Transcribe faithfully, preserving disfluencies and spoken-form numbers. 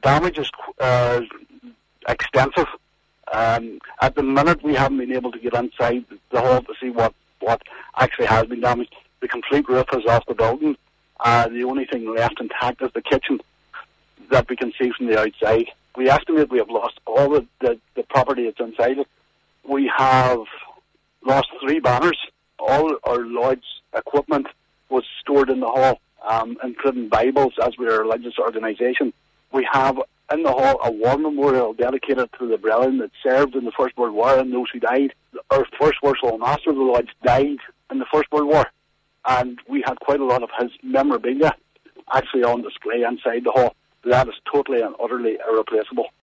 damage is uh, extensive. Um, at the minute, we haven't been able to get inside the hall to see what, what actually has been damaged. The complete roof is off the building. Uh, the only thing left intact is the kitchen that we can see from the outside. We estimate we have lost all the, the, the property that's inside it. We have lost three banners. All our lodge equipment was stored in the hall, um, including Bibles, as we are a religious organisation. We have in the hall a war memorial dedicated to the brethren that served in the First World War and those who died. Our First Worshipful Master of the Lodge died in the First World War, and we had quite a lot of his memorabilia actually on display inside the hall. That is totally and utterly irreplaceable.